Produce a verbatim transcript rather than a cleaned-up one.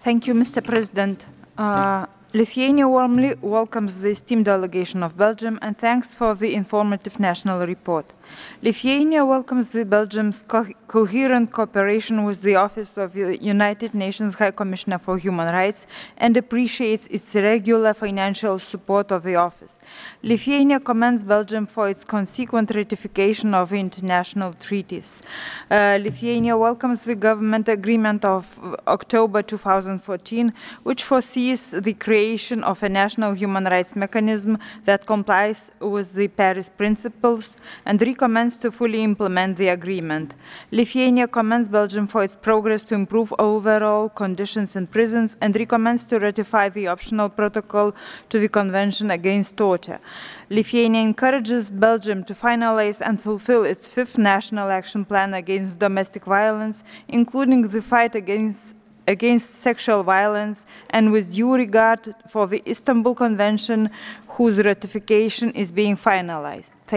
Thank you, Mister President. Uh, Lithuania warmly welcomes the esteemed delegation of Belgium and thanks for the informative national report. Lithuania welcomes the Belgium's co coherent cooperation with the Office of the United Nations High Commissioner for Human Rights and appreciates its regular financial support of the office. Lithuania commends Belgium for its consequent ratification of international treaties. Uh, Lithuania welcomes the government agreement of October two thousand fourteen, which foresees the creation of a national human rights mechanism that complies with the Paris Principles and recommends to fully implement the agreement. Lithuania commends Belgium for its progress to improve overall conditions in prisons and recommends to ratify the optional protocol to the Convention Against Torture. Lithuania encourages Belgium to finalize and fulfill its fifth national action plan against domestic violence, including the fight against against sexual violence and with due regard for the Istanbul Convention, whose ratification is being finalized. Thank